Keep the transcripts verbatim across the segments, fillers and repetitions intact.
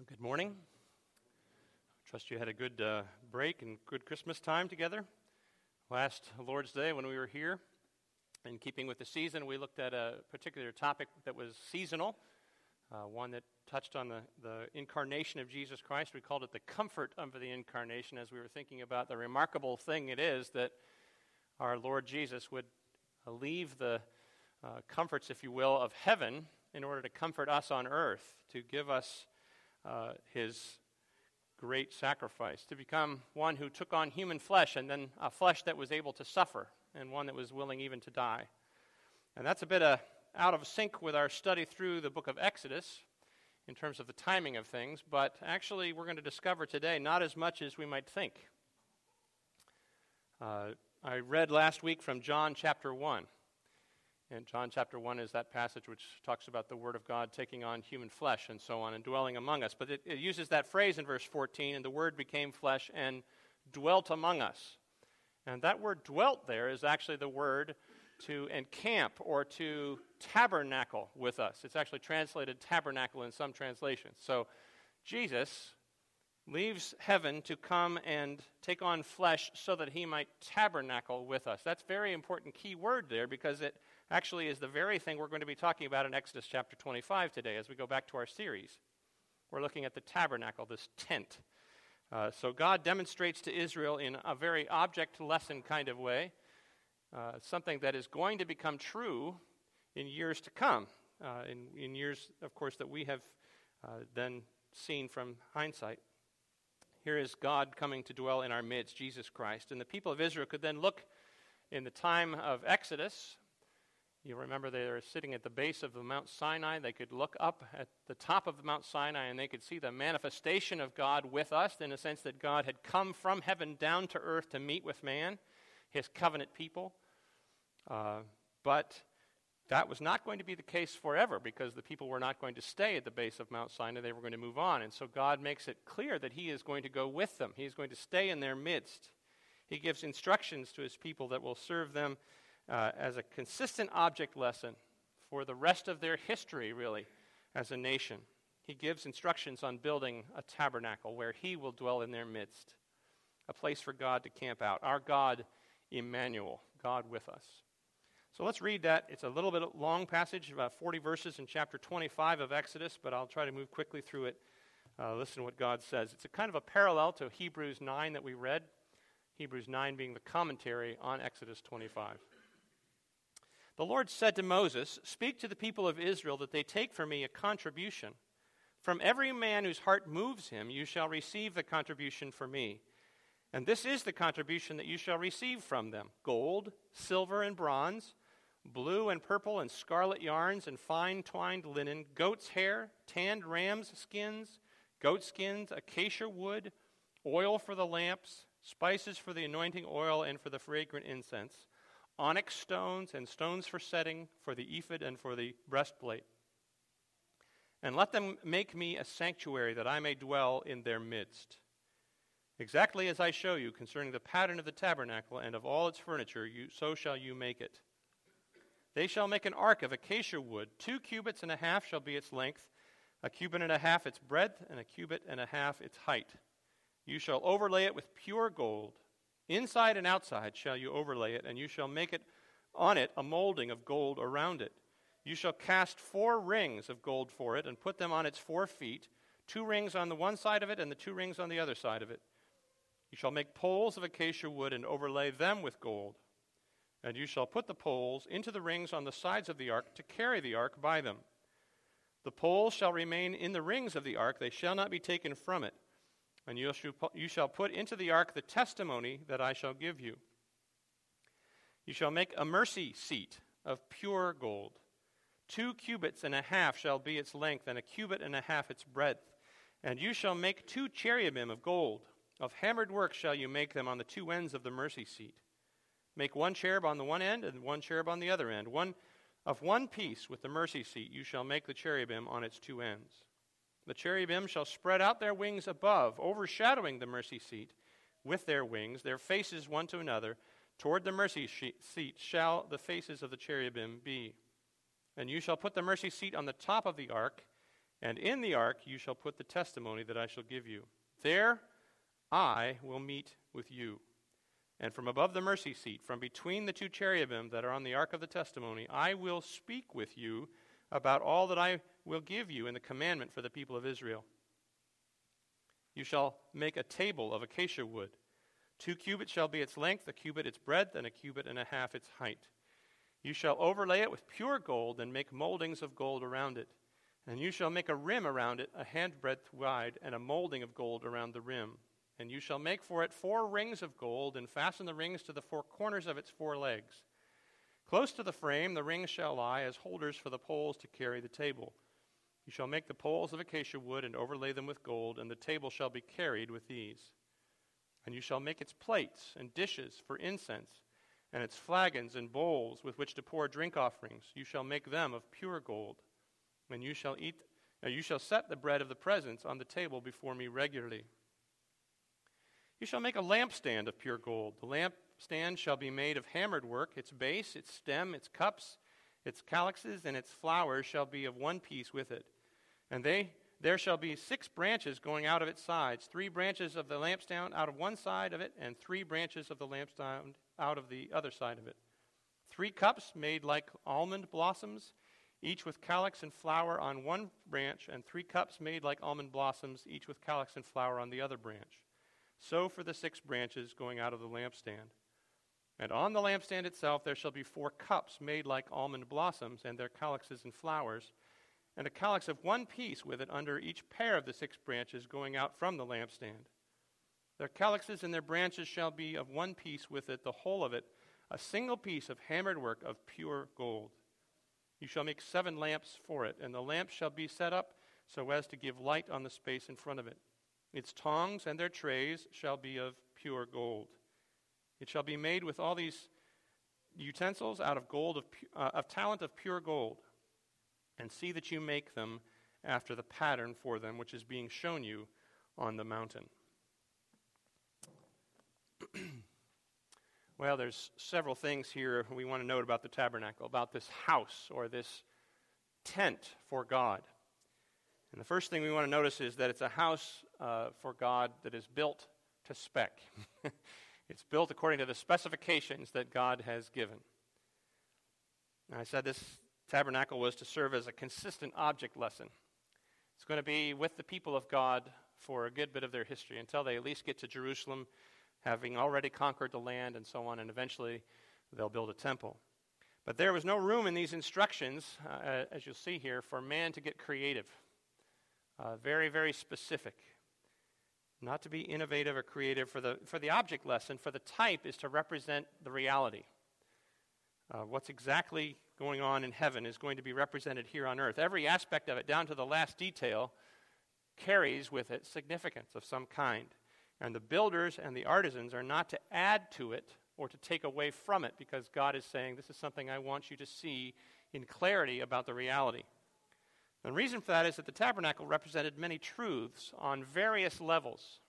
Good morning. Trust you had a good uh, break and good Christmas time together. Last Lord's Day when we were here, in keeping with the season, we looked at a particular topic that was seasonal, uh, one that touched on the, the incarnation of Jesus Christ. We called it the comfort of the incarnation, as we were thinking about the remarkable thing it is that our Lord Jesus would uh, leave the uh, comforts, if you will, of heaven in order to comfort us on earth, to give us Uh, his great sacrifice, to become one who took on human flesh, and then a flesh that was able to suffer, and one that was willing even to die. And that's a bit uh, out of sync with our study through the book of Exodus in terms of the timing of things, but actually we're going to discover today not as much as we might think. Uh, I read last week from John chapter one. And John chapter one is that passage which talks about the Word of God taking on human flesh and so on and dwelling among us. But it, it uses that phrase in verse fourteen, and the Word became flesh and dwelt among us. And that word dwelt there is actually the word to encamp or to tabernacle with us. It's actually translated tabernacle in some translations. So Jesus leaves heaven to come and take on flesh so that he might tabernacle with us. That's a very important key word there, because it actually is the very thing we're going to be talking about in Exodus chapter twenty-five today as we go back to our series. We're looking at the tabernacle, this tent. Uh, so God demonstrates to Israel in a very object lesson kind of way uh, something that is going to become true in years to come, uh, in, in years, of course, that we have uh, then seen from hindsight. Here is God coming to dwell in our midst, Jesus Christ. And the people of Israel could then look in the time of Exodus. You remember they were sitting at the base of the Mount Sinai. They could look up at the top of the Mount Sinai and they could see the manifestation of God with us, in a sense that God had come from heaven down to earth to meet with man, his covenant people. Uh, but that was not going to be the case forever, because the people were not going to stay at the base of Mount Sinai. They were going to move on. And so God makes it clear that he is going to go with them. He is going to stay in their midst. He gives instructions to his people that will serve them uh, as a consistent object lesson for the rest of their history, really, as a nation. He gives instructions on building a tabernacle where he will dwell in their midst, a place for God to camp out. Our God, Emmanuel, God with us. So let's read that. It's a little bit long passage, about forty verses in chapter twenty-five of Exodus, but I'll try to move quickly through it. Uh, listen to what God says. It's a kind of a parallel to Hebrews nine that we read, Hebrews nine being the commentary on Exodus twenty-five. The Lord said to Moses, "Speak to the people of Israel that they take from me a contribution. From every man whose heart moves him, you shall receive the contribution for me. And this is the contribution that you shall receive from them: gold, silver, and bronze, blue and purple and scarlet yarns, and fine twined linen, goat's hair, tanned ram's skins, goat skins, acacia wood, oil for the lamps, spices for the anointing oil and for the fragrant incense, onyx stones and stones for setting, for the ephod and for the breastplate. And let them make me a sanctuary that I may dwell in their midst. Exactly as I show you concerning the pattern of the tabernacle and of all its furniture, you, so shall you make it. They shall make an ark of acacia wood. Two cubits and a half shall be its length, a cubit and a half its breadth, and a cubit and a half its height. You shall overlay it with pure gold. Inside and outside shall you overlay it, and you shall make it on it a molding of gold around it. You shall cast four rings of gold for it, and put them on its four feet, two rings on the one side of it, and the two rings on the other side of it. You shall make poles of acacia wood and overlay them with gold. And you shall put the poles into the rings on the sides of the ark to carry the ark by them. The poles shall remain in the rings of the ark, they shall not be taken from it. And you shall, you shall put into the ark the testimony that I shall give you. You shall make a mercy seat of pure gold. Two cubits and a half shall be its length, and a cubit and a half its breadth. And you shall make two cherubim of gold. Of hammered work shall you make them on the two ends of the mercy seat. Make one cherub on the one end and one cherub on the other end. One of one piece with the mercy seat you shall make the cherubim on its two ends. The cherubim shall spread out their wings above, overshadowing the mercy seat with their wings, their faces one to another. Toward the mercy seat shall the faces of the cherubim be. And you shall put the mercy seat on the top of the ark, And in the ark you shall put the testimony that I shall give you. There I will meet with you. And from above the mercy seat, from between the two cherubim that are on the ark of the testimony, I will speak with you about all that I will give you in the commandment for the people of Israel. You shall make a table of acacia wood. Two cubits shall be its length, a cubit its breadth, and a cubit and a half its height. You shall overlay it with pure gold and make moldings of gold around it. And you shall make a rim around it, a handbreadth wide, and a molding of gold around the rim. And you shall make for it four rings of gold, and fasten the rings to the four corners of its four legs. Close to the frame the rings shall lie as holders for the poles to carry the table. You shall make the poles of acacia wood and overlay them with gold, and the table shall be carried with these. And you shall make its plates and dishes for incense, and its flagons and bowls with which to pour drink offerings. You shall make them of pure gold. And you shall eat, uh, you shall set the bread of the presence on the table before me regularly. You shall make a lampstand of pure gold. The lampstand shall be made of hammered work. Its base, its stem, its cups, its calyxes, and its flowers shall be of one piece with it. And they there shall be six branches going out of its sides, three branches of the lampstand out of one side of it, and three branches of the lampstand out of the other side of it. Three cups made like almond blossoms, each with calyx and flower on one branch, and three cups made like almond blossoms, each with calyx and flower on the other branch. So for the six branches going out of the lampstand. And on the lampstand itself there shall be four cups made like almond blossoms, and their calyxes and flowers, and a calyx of one piece with it under each pair of the six branches going out from the lampstand. Their calyxes and their branches shall be of one piece with it, the whole of it, a single piece of hammered work of pure gold. You shall make seven lamps for it, and the lamps shall be set up so as to give light on the space in front of it. Its tongs and their trays shall be of pure gold. It shall be made with all these utensils out of gold of, uh, of talent of pure gold. And see that you make them after the pattern for them which is being shown you on the mountain. Well, there's several things here we want to note about the tabernacle, about this house or this tent for God. And the first thing we want to notice is that it's a house uh, for God that is built to spec. It's built according to the specifications that God has given. And I said this tabernacle was to serve as a consistent object lesson. It's going to be with the people of God for a good bit of their history until they at least get to Jerusalem, having already conquered the land and so on, and eventually they'll build a temple. But there was no room in these instructions, uh, as you'll see here, for man to get creative. Uh, very, very specific. Not to be innovative or creative. For the, for the object lesson, for the type is to represent the reality. Uh, what's exactly going on in heaven is going to be represented here on earth. Every aspect of it, down to the last detail, carries with it significance of some kind. And the builders and the artisans are not to add to it or to take away from it, because God is saying, this is something I want you to see in clarity about the reality. The reason for that is that the tabernacle represented many truths on various levels.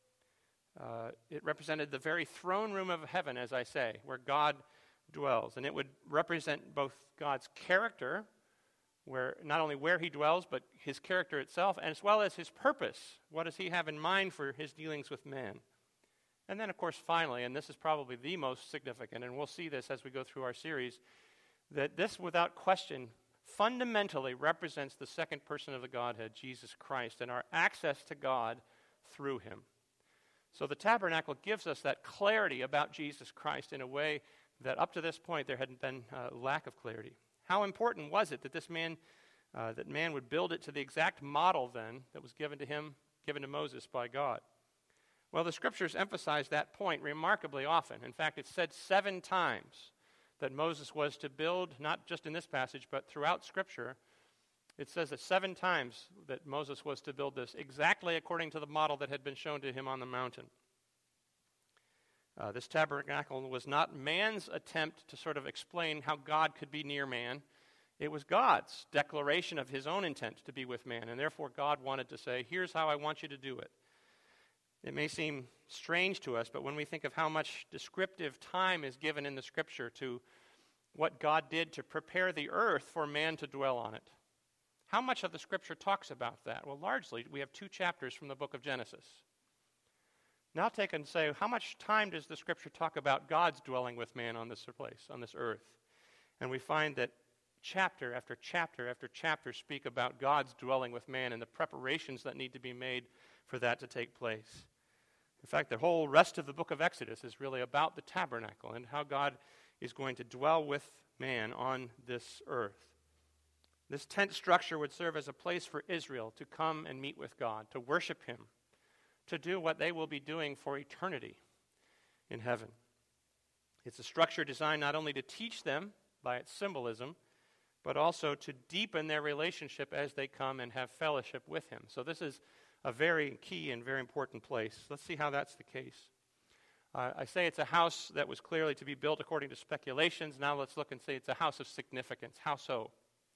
Uh, it represented the very throne room of heaven, as I say, where God dwells. And it would represent both God's character, where not only where he dwells, but his character itself, as well as his purpose. What does he have in mind for his dealings with man? And then, of course, finally, and this is probably the most significant, and we'll see this as we go through our series, that this, without question, fundamentally represents the second person of the Godhead, Jesus Christ, and our access to God through him. So the tabernacle gives us that clarity about Jesus Christ in a way that up to this point there hadn't been a lack of clarity. How important was it that this man, uh, that man would build it to the exact model then that was given to him, given to Moses by God? Well, the scriptures emphasize that point remarkably often. In fact, it's said seven times that Moses was to build, not just in this passage, but throughout Scripture. It says that seven times that Moses was to build this exactly according to the model that had been shown to him on the mountain. Uh, this tabernacle was not man's attempt to sort of explain how God could be near man. It was God's declaration of his own intent to be with man, and therefore God wanted to say, here's how I want you to do it. It may seem strange to us, but when we think of how much descriptive time is given in the Scripture to what God did to prepare the earth for man to dwell on it, How much of the Scripture talks about that? Well, largely, we have two chapters from the book of Genesis. Now take and say, how much time does the Scripture talk about God's dwelling with man on this place, on this earth? And we find that chapter after chapter after chapter speak about God's dwelling with man and the preparations that need to be made for that to take place. In fact, the whole rest of the book of Exodus is really about the tabernacle and how God is going to dwell with man on this earth. This tent structure would serve as a place for Israel to come and meet with God, to worship him, to do what they will be doing for eternity in heaven. It's a structure designed not only to teach them by its symbolism, but also to deepen their relationship as they come and have fellowship with him. So this is a very key and very important place. Let's see how that's the case. Uh, I say it's a house that was clearly to be built according to speculations. Now let's look and say it's a house of significance. How so?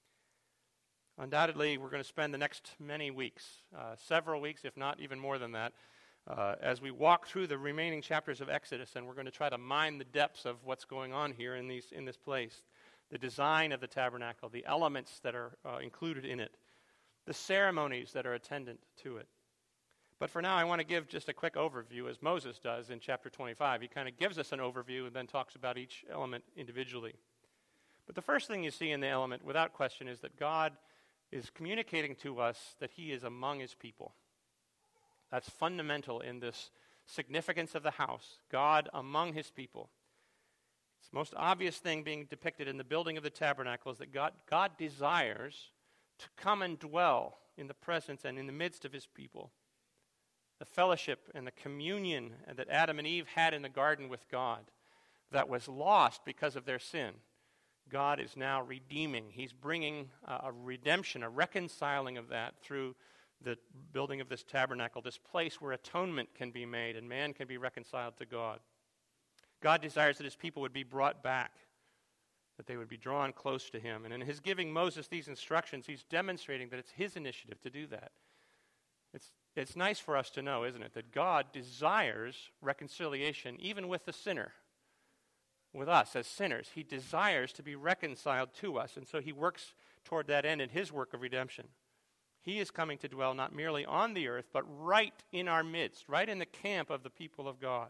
Undoubtedly, we're going to spend the next many weeks, uh, several weeks, if not even more than that, uh, as we walk through the remaining chapters of Exodus, and we're going to try to mine the depths of what's going on here in these in this place. The design of the tabernacle, the elements that are uh, included in it, the ceremonies that are attendant to it. But for now, I want to give just a quick overview, as Moses does in chapter twenty-five. He kind of gives us an overview and then talks about each element individually. But the first thing you see in the element, without question, is that God is communicating to us that he is among his people. That's fundamental in this significance of the house, God among his people. It's the most obvious thing being depicted in the building of the tabernacle is that God, God desires to come and dwell in the presence and in the midst of his people. The fellowship and the communion that Adam and Eve had in the garden with God that was lost because of their sin, God is now redeeming. He's bringing a, a redemption, a reconciling of that through the building of this tabernacle, this place where atonement can be made and man can be reconciled to God. God desires that his people would be brought back, that they would be drawn close to him. And in his giving Moses these instructions, he's demonstrating that it's his initiative to do that. It's, it's nice for us to know, isn't it, that God desires reconciliation even with the sinner. With us as sinners, he desires to be reconciled to us, and so he works toward that end in his work of redemption. He is coming to dwell not merely on the earth, but right in our midst, right in the camp of the people of God.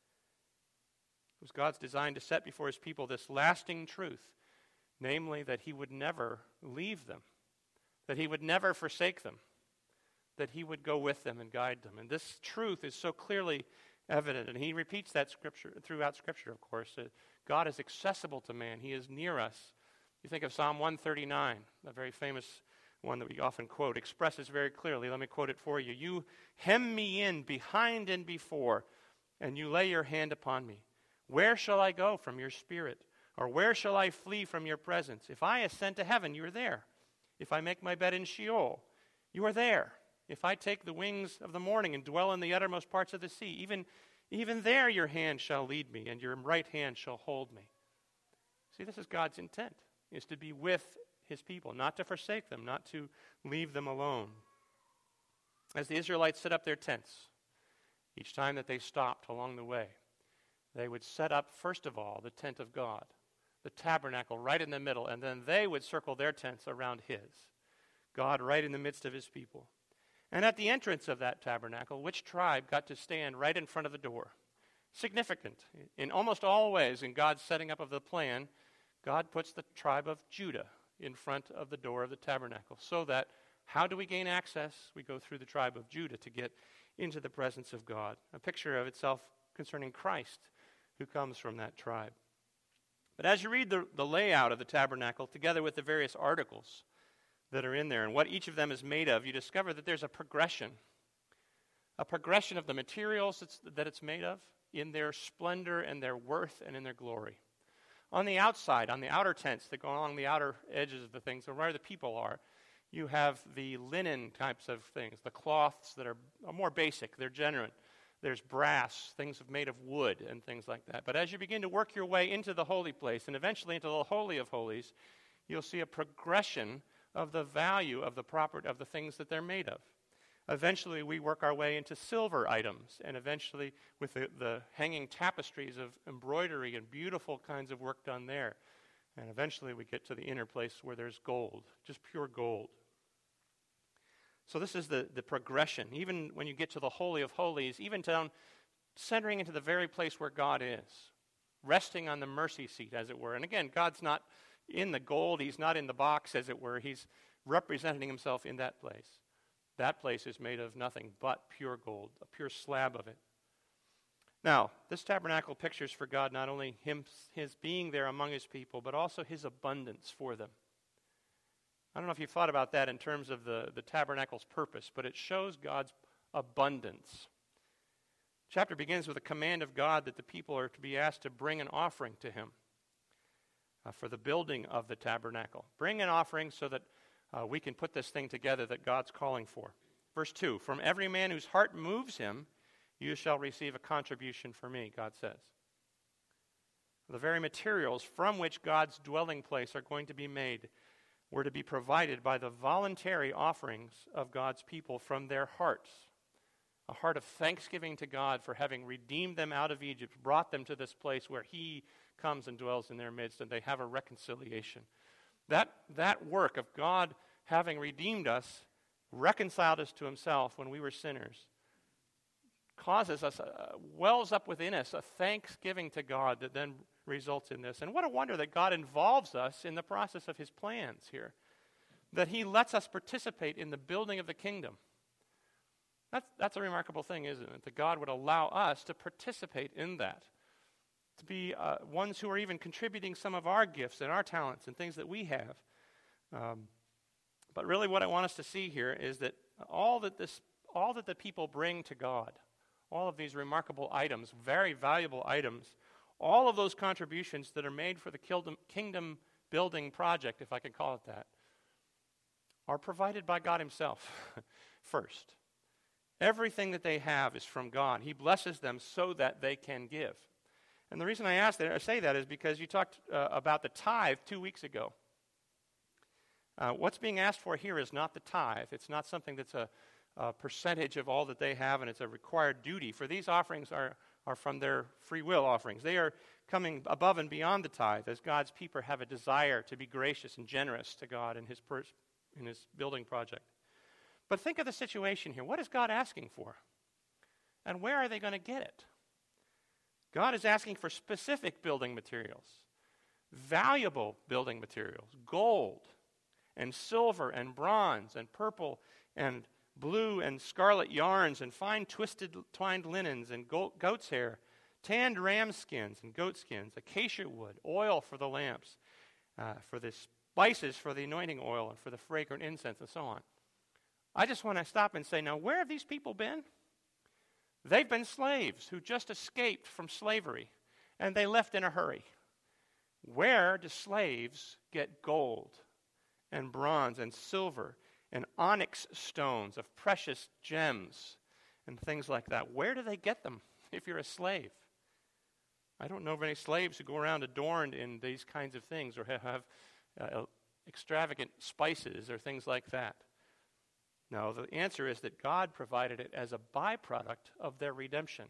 It was God's design to set before his people this lasting truth, namely that he would never leave them, that he would never forsake them, that he would go with them and guide them. And this truth is so clearly evident, and he repeats that scripture throughout Scripture, of course. Uh, God is accessible to man. He is near us. You think of Psalm one thirty-nine, a very famous one that we often quote, expresses very clearly. Let me quote it for you. You hem me in behind and before, and you lay your hand upon me. Where shall I go from your spirit? Or where shall I flee from your presence? If I ascend to heaven, you are there. If I make my bed in Sheol, you are there. If I take the wings of the morning and dwell in the uttermost parts of the sea, even, even there your hand shall lead me, and your right hand shall hold me. See, this is God's intent, is to be with his people, not to forsake them, not to leave them alone. As the Israelites set up their tents, each time that they stopped along the way, they would set up, first of all, the tent of God, the tabernacle right in the middle, and then they would circle their tents around his, God right in the midst of his people. And at the entrance of that tabernacle, which tribe got to stand right in front of the door? Significant. In almost all ways, in God's setting up of the plan, God puts the tribe of Judah in front of the door of the tabernacle. So that, how do we gain access? We go through the tribe of Judah to get into the presence of God. A picture of itself concerning Christ, who comes from that tribe. But as you read the, the layout of the tabernacle, together with the various articles that are in there and what each of them is made of, you discover that there's a progression. A progression of the materials it's, that it's made of in their splendor and their worth and in their glory. On the outside, on the outer tents that go along the outer edges of the things, where the people are, you have the linen types of things, the cloths that are, are more basic, they're genuine. There's brass, things made of wood and things like that. But as you begin to work your way into the holy place and eventually into the Holy of Holies, you'll see a progression of the value of the property of the things that they're made of. Eventually, we work our way into silver items, and eventually with the, the hanging tapestries of embroidery and beautiful kinds of work done there. And eventually we get to the inner place where there's gold, just pure gold. So this is the, the progression. Even when you get to the Holy of Holies, even down centering into the very place where God is, resting on the mercy seat, as it were. And again, God's not in the gold. He's not in the box, as it were. He's representing himself in that place. That place is made of nothing but pure gold, a pure slab of it. Now, this tabernacle pictures for God not only him, his being there among his people, but also his abundance for them. I don't know if you've thought about that in terms of the, the tabernacle's purpose, but it shows God's abundance. The chapter begins with a command of God that the people are to be asked to bring an offering to him uh, for the building of the tabernacle. Bring an offering so that uh, we can put this thing together that God's calling for. Verse two, from every man whose heart moves him, you shall receive a contribution for me, God says. The very materials from which God's dwelling place are going to be made were to be provided by the voluntary offerings of God's people from their hearts. A heart of thanksgiving to God for having redeemed them out of Egypt, brought them to this place where he comes and dwells in their midst, and they have a reconciliation. That, that work of God having redeemed us, reconciled us to himself when we were sinners, causes us, uh, wells up within us a thanksgiving to God that then results in this. And what a wonder that God involves us in the process of his plans here, that he lets us participate in the building of the kingdom. That's, that's a remarkable thing, isn't it? That God would allow us to participate in that, to be uh, ones who are even contributing some of our gifts and our talents and things that we have. Um, but really what I want us to see here is that all that this, all that the people bring to God, all of these remarkable items, very valuable items, all of those contributions that are made for the kingdom building project, if I could call it that, are provided by God himself first. Everything that they have is from God. He blesses them so that they can give. And the reason I ask that, I say that is because you talked uh, about the tithe two weeks ago. Uh, what's being asked for here is not the tithe. It's not something that's a, a percentage of all that they have, and it's a required duty. For these offerings are, are from their free will offerings. They are coming above and beyond the tithe, as God's people have a desire to be gracious and generous to God in his, pers- in his building project. But think of the situation here. What is God asking for? And where are they going to get it? God is asking for specific building materials, valuable building materials, gold and silver and bronze and purple and blue and scarlet yarns and fine twisted twined linens and goat, goat's hair, tanned ram skins and goat skins, acacia wood, oil for the lamps, uh, for the spices for the anointing oil and for the fragrant incense and so on. I just want to stop and say, now, where have these people been? They've been slaves who just escaped from slavery, and they left in a hurry. Where do slaves get gold and bronze and silver and onyx stones of precious gems and things like that? Where do they get them if you're a slave? I don't know of any slaves who go around adorned in these kinds of things or have uh, extravagant spices or things like that. No, the answer is that God provided it as a byproduct of their redemption.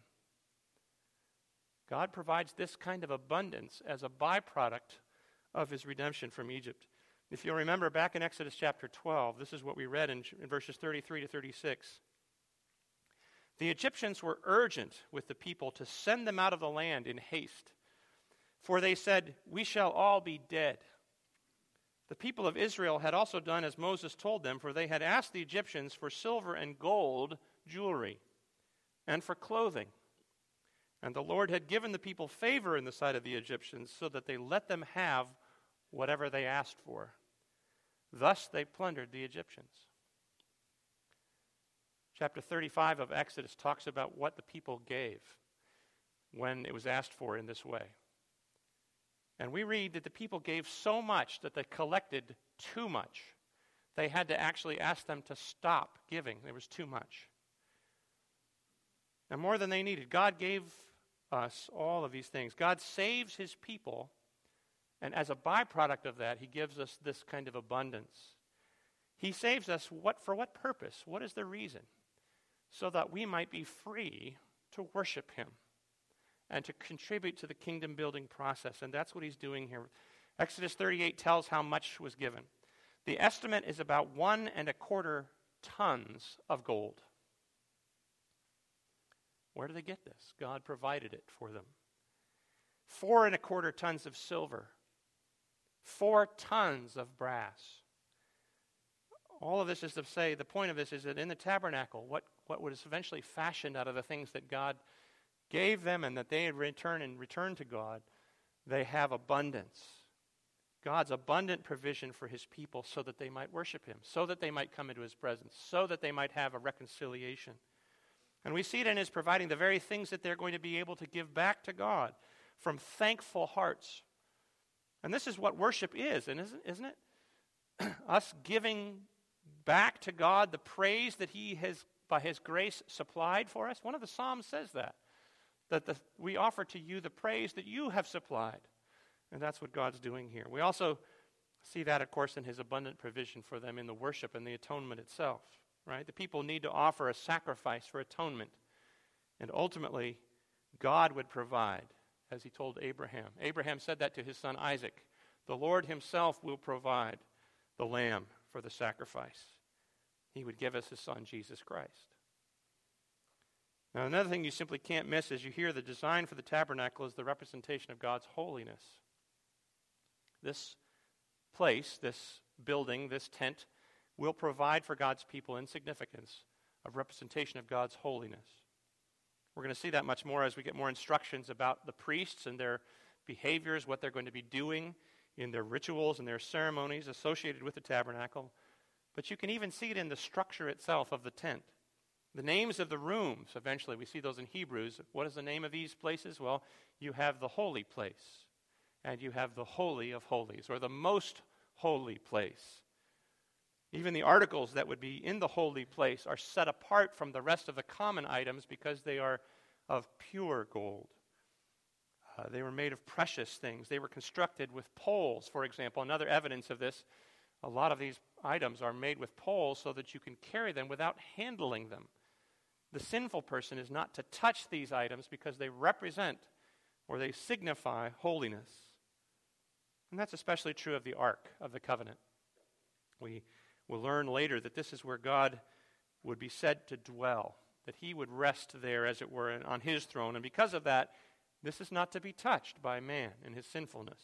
God provides this kind of abundance as a byproduct of his redemption from Egypt. If you'll remember back in Exodus chapter twelve, this is what we read in, in verses thirty-three to thirty-six. The Egyptians were urgent with the people to send them out of the land in haste, for they said, "We shall all be dead." The people of Israel had also done as Moses told them, for they had asked the Egyptians for silver and gold jewelry and for clothing. And the Lord had given the people favor in the sight of the Egyptians so that they let them have whatever they asked for. Thus they plundered the Egyptians. Chapter thirty-five of Exodus talks about what the people gave when it was asked for in this way. And we read that the people gave so much that they collected too much. They had to actually ask them to stop giving. There was too much. And more than they needed. God gave us all of these things. God saves his people, and as a byproduct of that, he gives us this kind of abundance. He saves us what for what purpose? What is the reason? So that we might be free to worship him and to contribute to the kingdom building process. And that's what he's doing here. Exodus thirty-eight tells how much was given. The estimate is about one and a quarter tons of gold. Where do they get this? God provided it for them. Four and a quarter tons of silver. Four tons of brass. All of this is to say, the point of this is that in the tabernacle, what, what was eventually fashioned out of the things that God gave them and that they had returned and returned to God, they have abundance. God's abundant provision for his people so that they might worship him, so that they might come into his presence, so that they might have a reconciliation. And we see it in his providing the very things that they're going to be able to give back to God from thankful hearts. And this is what worship is, and isn't, isn't it? Us giving back to God the praise that he has, by his grace, supplied for us. One of the Psalms says that, that the, we offer to you the praise that you have supplied. And that's what God's doing here. We also see that, of course, in his abundant provision for them in the worship and the atonement itself. Right? The people need to offer a sacrifice for atonement. And ultimately, God would provide, as he told Abraham. Abraham said that to his son Isaac. The Lord himself will provide the lamb for the sacrifice. He would give us his son, Jesus Christ. Now, another thing you simply can't miss as you hear the design for the tabernacle is the representation of God's holiness. This place, this building, this tent, will provide for God's people in significance of representation of God's holiness. We're going to see that much more as we get more instructions about the priests and their behaviors, what they're going to be doing in their rituals and their ceremonies associated with the tabernacle. But you can even see it in the structure itself of the tent. The names of the rooms, eventually, we see those in Hebrews. What is the name of these places? Well, you have the holy place, and you have the Holy of Holies, or the most holy place. Even the articles that would be in the holy place are set apart from the rest of the common items because they are of pure gold. Uh, they were made of precious things. They were constructed with poles, for example. Another evidence of this, a lot of these items are made with poles so that you can carry them without handling them. The sinful person is not to touch these items because they represent or they signify holiness. And that's especially true of the Ark of the Covenant. We will learn later that this is where God would be said to dwell, that he would rest there, as it were, on his throne. And because of that, this is not to be touched by man in his sinfulness,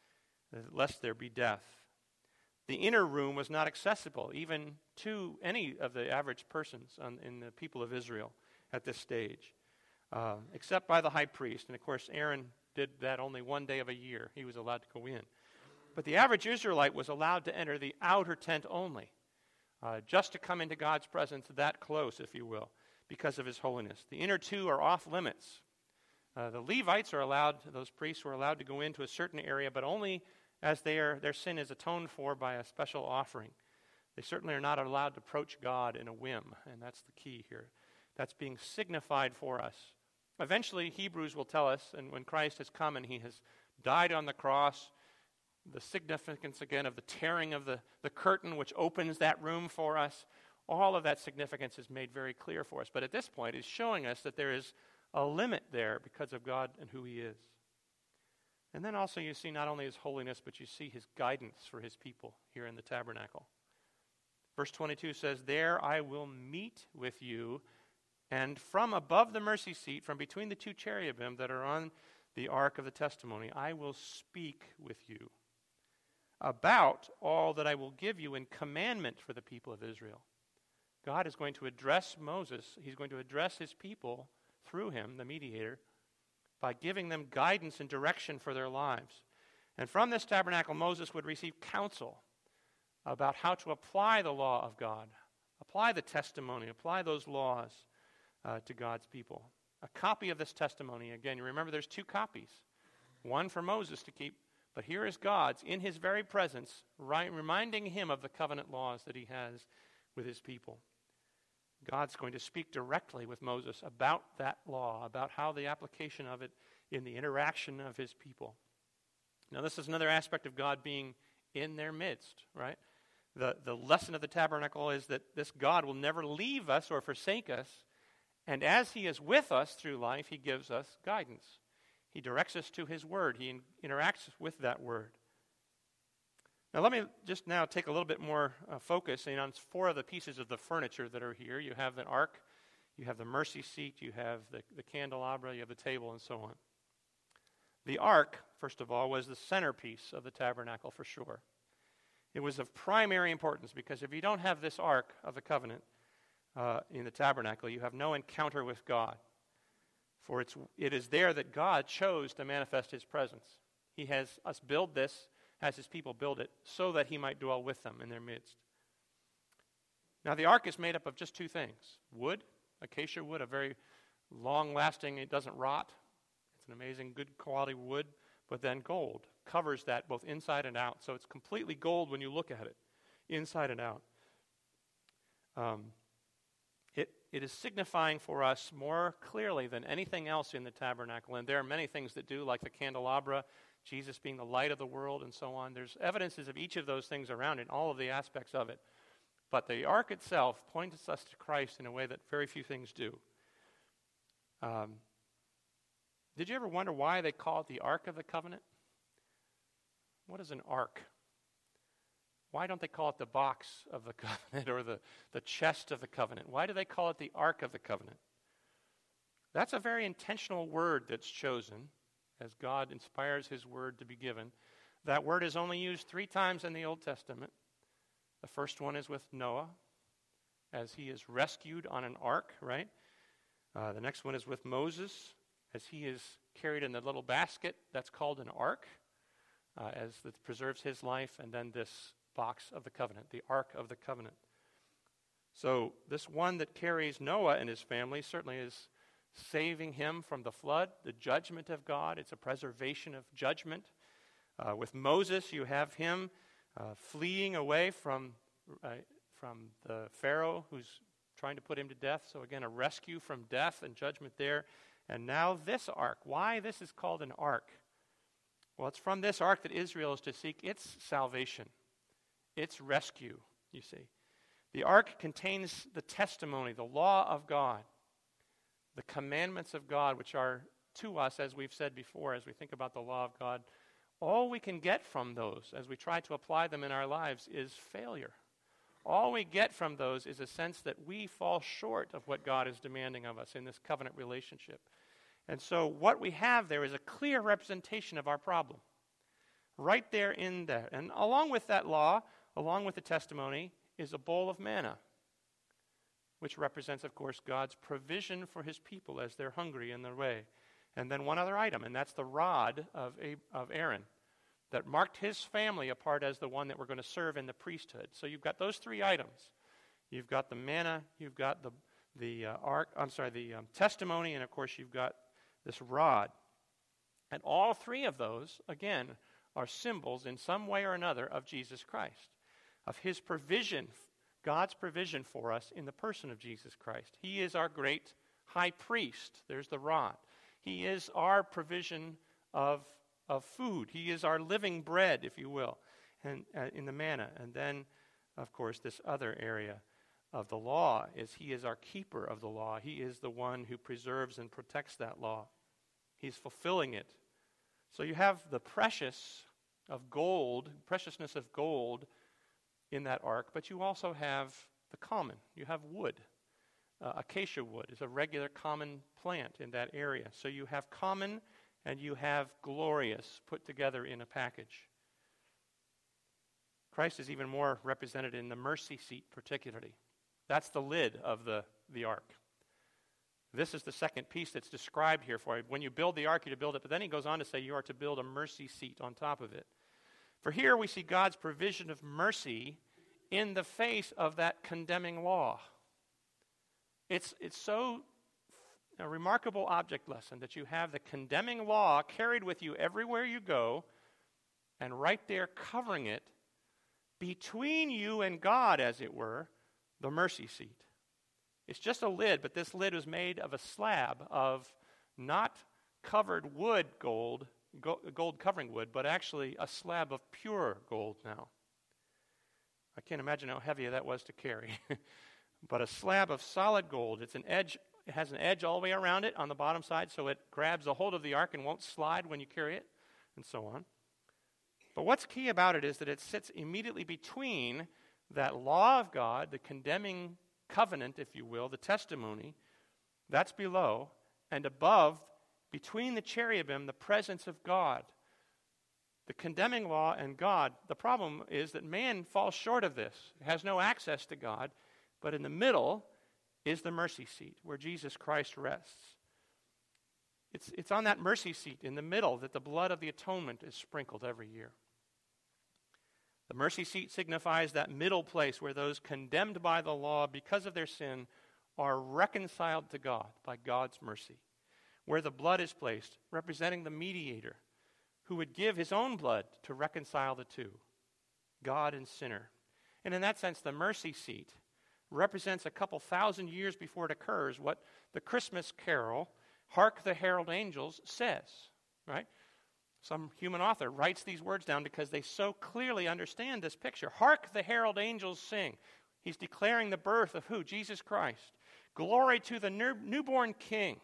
lest there be death. The inner room was not accessible even to any of the average persons on, in the people of Israel at this stage, uh, except by the high priest. And of course, Aaron did that only one day of a year. He was allowed to go in. But the average Israelite was allowed to enter the outer tent only, uh, just to come into God's presence that close, if you will, because of his holiness. The inner two are off limits. Uh, the Levites are allowed, those priests were allowed to go into a certain area, but only as they are, their sin is atoned for by a special offering. They certainly are not allowed to approach God in a whim, and that's the key here. That's being signified for us. Eventually, Hebrews will tell us, and when Christ has come and he has died on the cross, the significance again of the tearing of the, the curtain which opens that room for us, all of that significance is made very clear for us. But at this point, it's showing us that there is a limit there because of God and who he is. And then also you see not only his holiness, but you see his guidance for his people here in the tabernacle. Verse twenty-two says, "There I will meet with you, and from above the mercy seat, from between the two cherubim that are on the ark of the testimony, I will speak with you about all that I will give you in commandment for the people of Israel." God is going to address Moses. He's going to address his people through him, the mediator, by giving them guidance and direction for their lives. And from this tabernacle, Moses would receive counsel about how to apply the law of God, apply the testimony, apply those laws uh, to God's people. A copy of this testimony, again, you remember there's two copies. One for Moses to keep, but here is God's in his very presence, right, reminding him of the covenant laws that he has with his people. God's going to speak directly with Moses about that law, about how the application of it in the interaction of his people. Now, this is another aspect of God being in their midst, right? The, the lesson of the tabernacle is that this God will never leave us or forsake us, and as he is with us through life, he gives us guidance. He directs us to his word. He in, interacts with that word. Now let me just now take a little bit more uh, focus in on four of the pieces of the furniture that are here. You have the ark, you have the mercy seat, you have the, the candelabra, you have the table, and so on. The ark, first of all, was the centerpiece of the tabernacle for sure. It was of primary importance because if you don't have this ark of the covenant uh, in the tabernacle, you have no encounter with God. For it's, it is there that God chose to manifest his presence. He has us build this, has his people build it, so that he might dwell with them in their midst. Now the ark is made up of just two things. Wood, acacia wood, a very long-lasting, it doesn't rot. It's an amazing, good quality wood. But then gold covers that both inside and out. So it's completely gold when you look at it, inside and out. Um, it, it is signifying for us more clearly than anything else in the tabernacle. And there are many things that do, like the candelabra, Jesus being the light of the world, and so on. There's evidences of each of those things around it, all of the aspects of it. But the ark itself points us to Christ in a way that very few things do. Um, did you ever wonder why they call it the Ark of the Covenant? What is an ark? Why don't they call it the box of the covenant or the, the chest of the covenant? Why do they call it the Ark of the Covenant? That's a very intentional word that's chosen as God inspires his word to be given. That word is only used three times in the Old Testament. The first one is with Noah, as he is rescued on an ark, right? Uh, the next one is with Moses, as he is carried in the little basket that's called an ark, uh, as it preserves his life, and then this box of the covenant, the Ark of the Covenant. So this one that carries Noah and his family certainly is saving him from the flood, the judgment of God. It's a preservation of judgment. Uh, with Moses, you have him uh, fleeing away from, uh, from the Pharaoh who's trying to put him to death. So again, a rescue from death and judgment there. And now this ark. Why this is called an ark? Well, it's from this ark that Israel is to seek its salvation, its rescue, you see. The ark contains the testimony, the law of God, the commandments of God, which are to us, as we've said before, as we think about the law of God. All we can get from those, as we try to apply them in our lives, is failure. All we get from those is a sense that we fall short of what God is demanding of us in this covenant relationship. And so what we have there is a clear representation of our problem. Right there in that. And along with that law, along with the testimony, is a bowl of manna, which represents, of course, God's provision for his people as they're hungry in their way. And then one other item, and that's the rod of, of Aaron that marked his family apart as the one that we're going to serve in the priesthood. So you've got those three items. You've got the manna, you've got the the uh, ark, I'm sorry, the um, testimony, and of course you've got this rod. And all three of those, again, are symbols in some way or another of Jesus Christ, of his provision, God's provision for us in the person of Jesus Christ. He is our great high priest. There's the rod. He is our provision of, of food. He is our living bread, if you will, and uh, in the manna. And then, of course, this other area of the law is he is our keeper of the law. He is the one who preserves and protects that law. He's fulfilling it. So you have the precious of gold, preciousness of gold in that ark, but you also have the common. You have wood. Uh, acacia wood is a regular common plant in that area. So you have common and you have glorious put together in a package. Christ is even more represented in the mercy seat particularly. That's the lid of the, the ark. This is the second piece that's described here for you. When you build the ark, you're to build it, but then he goes on to say you are to build a mercy seat on top of it. For here we see God's provision of mercy in the face of that condemning law. It's, it's so a remarkable object lesson that you have the condemning law carried with you everywhere you go, and right there covering it, between you and God, as it were, the mercy seat. It's just a lid, but this lid was made of a slab of not covered wood gold, gold covering wood, but actually a slab of pure gold now. I can't imagine how heavy that was to carry. But a slab of solid gold. It's an edge, it has an edge all the way around it on the bottom side, so it grabs a hold of the ark and won't slide when you carry it, and so on. But what's key about it is that it sits immediately between that law of God, the condemning covenant, if you will, the testimony, that's below, and above, between the cherubim, the presence of God. The condemning law and God, the problem is that man falls short of this. It has no access to God, but in the middle is the mercy seat where Jesus Christ rests. It's, it's on that mercy seat in the middle that the blood of the atonement is sprinkled every year. The mercy seat signifies that middle place where those condemned by the law because of their sin are reconciled to God by God's mercy, where the blood is placed, representing the mediator who would give his own blood to reconcile the two, God and sinner. And in that sense, the mercy seat represents a couple thousand years before it occurs what the Christmas carol, Hark the Herald Angels, says, right? Some human author writes these words down because they so clearly understand this picture. Hark the herald angels sing. He's declaring the birth of who? Jesus Christ. Glory to the new, newborn King.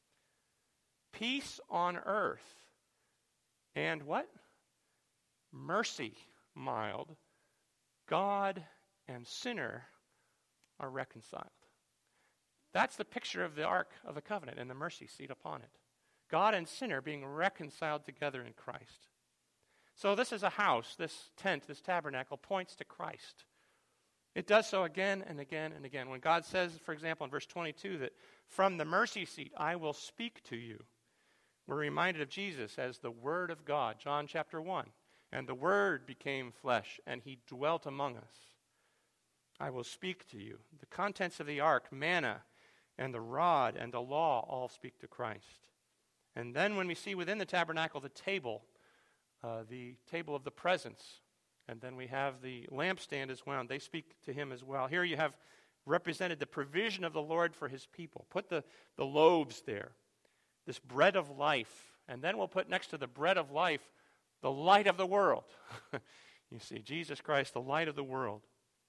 Peace on earth. And what? Mercy mild. God and sinner are reconciled. That's the picture of the Ark of the Covenant and the mercy seat upon it. God and sinner being reconciled together in Christ. So this is a house, this tent, this tabernacle points to Christ. It does so again and again and again. When God says, for example, in verse twenty-two, that from the mercy seat I will speak to you, we're reminded of Jesus as the Word of God, John chapter one. And the Word became flesh, and he dwelt among us. I will speak to you. The contents of the ark, manna, and the rod, and the law all speak to Christ. And then when we see within the tabernacle the table, uh, the table of the presence, and then we have the lampstand as well, and they speak to him as well. Here you have represented the provision of the Lord for his people. Put the, the loaves there, this bread of life, and then we'll put next to the bread of life the light of the world. You see, Jesus Christ, the light of the world.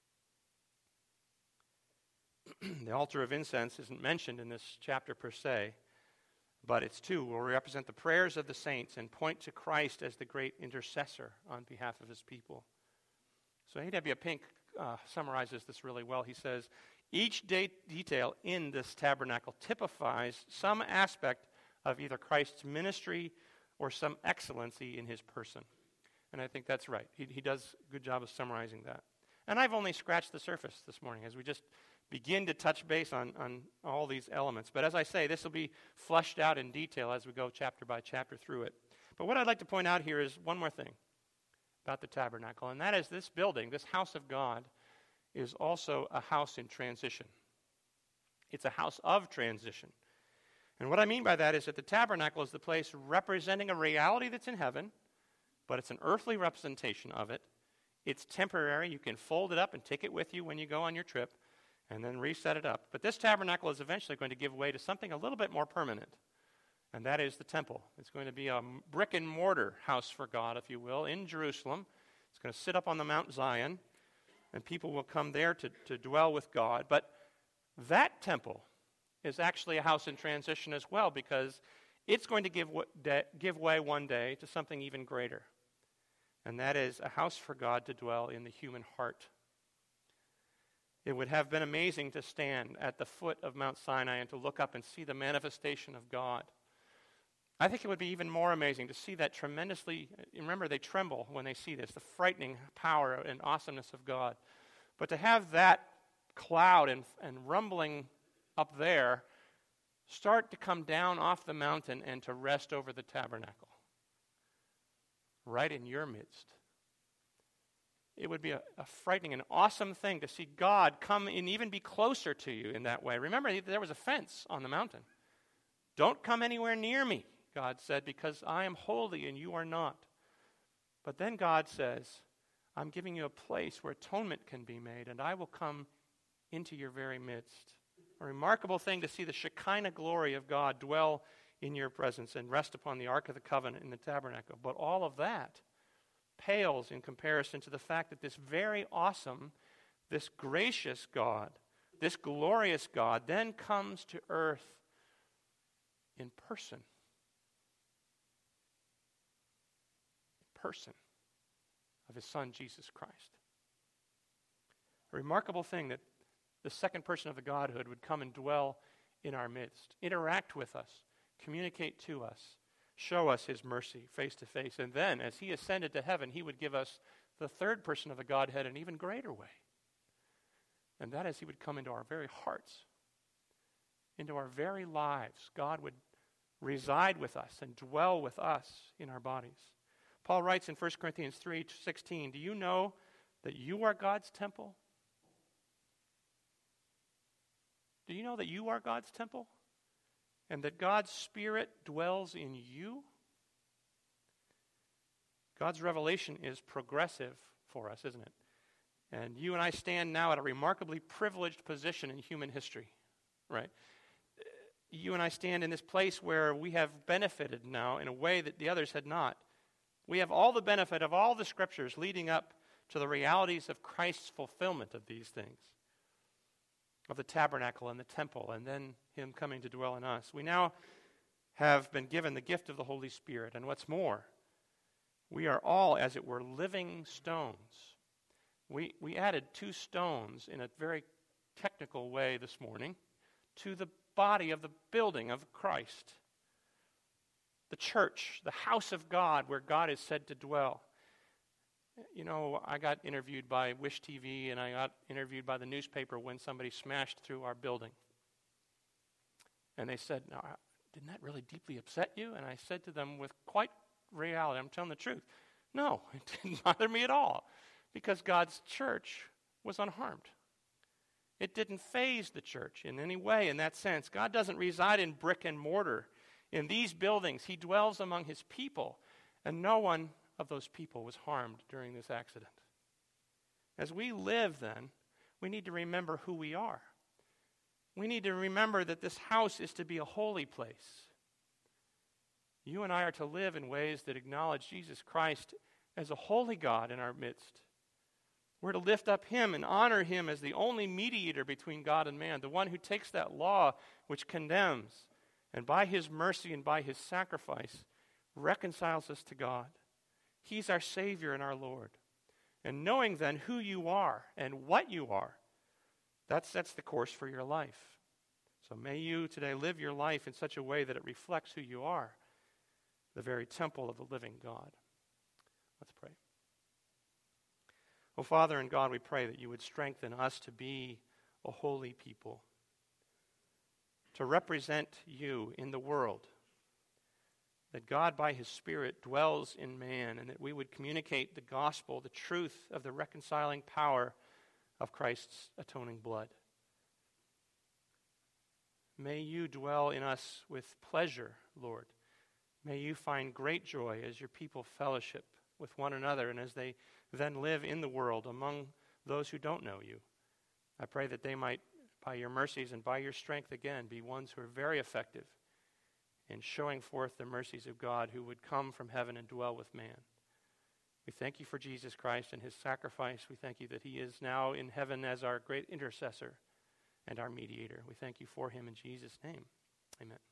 The altar of incense isn't mentioned in this chapter per se, but it's too will represent the prayers of the saints and point to Christ as the great intercessor on behalf of his people. So A W Pink uh, summarizes this really well. He says, each de- detail in this tabernacle typifies some aspect of either Christ's ministry or some excellency in his person. And I think that's right. He, he does a good job of summarizing that. And I've only scratched the surface this morning as we just begin to touch base on, on all these elements. But as I say, this will be fleshed out in detail as we go chapter by chapter through it. But what I'd like to point out here is one more thing about the tabernacle, and that is this building, this house of God, is also a house in transition. It's a house of transition. And what I mean by that is that the tabernacle is the place representing a reality that's in heaven, but it's an earthly representation of it. It's temporary. You can fold it up and take it with you when you go on your trip, and then reset it up. But this tabernacle is eventually going to give way to something a little bit more permanent, and that is the temple. It's going to be a brick and mortar house for God, if you will, in Jerusalem. It's going to sit up on the Mount Zion, and people will come there to, to dwell with God. But that temple is actually a house in transition as well, because it's going to give, de- give way one day to something even greater, and that is a house for God to dwell in the human heart. It would have been amazing to stand at the foot of Mount Sinai and to look up and see the manifestation of God. I think it would be even more amazing to see that tremendously, remember they tremble when they see this, the frightening power and awesomeness of God. But to have that cloud and, and rumbling up there start to come down off the mountain and to rest over the tabernacle, right in your midst. It would be a, a frightening and awesome thing to see God come and even be closer to you in that way. Remember, there was a fence on the mountain. Don't come anywhere near me, God said, because I am holy and you are not. But then God says, I'm giving you a place where atonement can be made, and I will come into your very midst. A remarkable thing to see the Shekinah glory of God dwell in your presence and rest upon the Ark of the Covenant in the tabernacle. But all of that pales in comparison to the fact that this very awesome, this gracious God, this glorious God then comes to earth in person. In person. of his Son, Jesus Christ. A remarkable thing that the second person of the Godhood would come and dwell in our midst, interact with us, communicate to us, show us his mercy face to face. And then, as he ascended to heaven, he would give us the third person of the Godhead in an even greater way. And that is, he would come into our very hearts, into our very lives. God would reside with us and dwell with us in our bodies. Paul writes in First Corinthians three sixteen, do you know that you are God's temple? Do you know that you are God's temple? And that God's Spirit dwells in you? God's revelation is progressive for us, isn't it? And you and I stand now at a remarkably privileged position in human history, right? You and I stand in this place where we have benefited now in a way that the others had not. We have all the benefit of all the scriptures leading up to the realities of Christ's fulfillment of these things, of the tabernacle and the temple, and then him coming to dwell in us. We now have been given the gift of the Holy Spirit, and what's more, we are all, as it were, living stones. We, we added two stones in a very technical way this morning to the body of the building of Christ, the church, the house of God where God is said to dwell. You know, I got interviewed by Wish T V and I got interviewed by the newspaper when somebody smashed through our building. And they said, "Now, didn't that really deeply upset you?" And I said to them with quite reality, I'm telling the truth, no, it didn't bother me at all, because God's church was unharmed. It didn't faze the church in any way in that sense. God doesn't reside in brick and mortar. In these buildings, he dwells among his people, and no one of those people was harmed during this accident. As we live then, we need to remember who we are. We need to remember that this house is to be a holy place. You and I are to live in ways that acknowledge Jesus Christ as a holy God in our midst. We're to lift up him and honor him as the only mediator between God and man, the one who takes that law which condemns, and by his mercy and by his sacrifice reconciles us to God. He's our Savior and our Lord. And knowing then who you are and what you are, that sets the course for your life. So may you today live your life in such a way that it reflects who you are, the very temple of the living God. Let's pray. Oh, Father and God, we pray that you would strengthen us to be a holy people, to represent you in the world, that God by his Spirit dwells in man, and that we would communicate the gospel, the truth of the reconciling power of Christ's atoning blood. May you dwell in us with pleasure, Lord. May you find great joy as your people fellowship with one another and as they then live in the world among those who don't know you. I pray that they might, by your mercies and by your strength again, be ones who are very effective in showing forth the mercies of God who would come from heaven and dwell with man. We thank you for Jesus Christ and his sacrifice. We thank you that he is now in heaven as our great intercessor and our mediator. We thank you for him in Jesus' name. Amen.